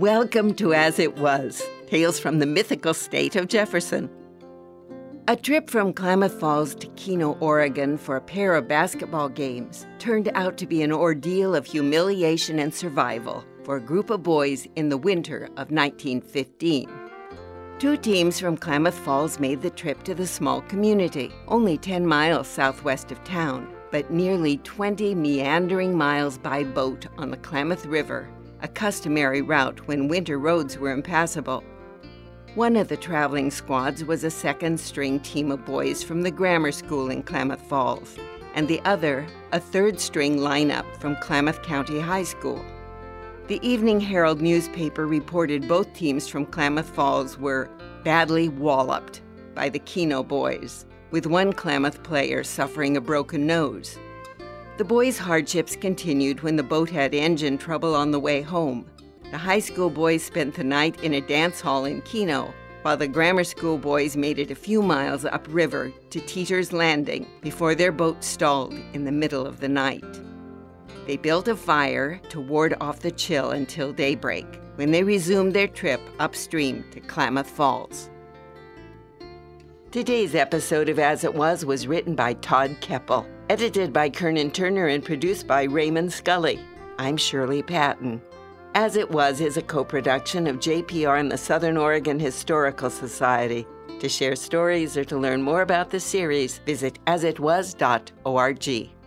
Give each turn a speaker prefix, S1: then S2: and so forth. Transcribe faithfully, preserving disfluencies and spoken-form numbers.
S1: Welcome to As It Was, Tales from the mythical state of Jefferson. A trip from Klamath Falls to Keno, Oregon for a pair of basketball games turned out to be an ordeal of humiliation and survival for a group of boys in the winter of nineteen fifteen. Two teams from Klamath Falls made the trip to the small community, only ten miles southwest of town, but nearly twenty meandering miles by boat on the Klamath River, a customary route when winter roads were impassable. One of the traveling squads was a second-string team of boys from the grammar school in Klamath Falls, and the other, a third-string lineup from Klamath County High School. The Evening Herald newspaper reported both teams from Klamath Falls were badly walloped by the Keno boys, with one Klamath player suffering a broken nose. The boys' hardships continued when the boat had engine trouble on the way home. The high school boys spent the night in a dance hall in Keno, while the grammar school boys made it a few miles upriver to Teeter's Landing before their boat stalled in the middle of the night. They built a fire to ward off the chill until daybreak, when they resumed their trip upstream to Klamath Falls. Today's episode of As It Was was written by Todd Keppel, edited by Kernan Turner, and produced by Raymond Scully. I'm Shirley Patton. As It Was is a co-production of J P R and the Southern Oregon Historical Society. To share stories or to learn more about the series, visit as it was dot org.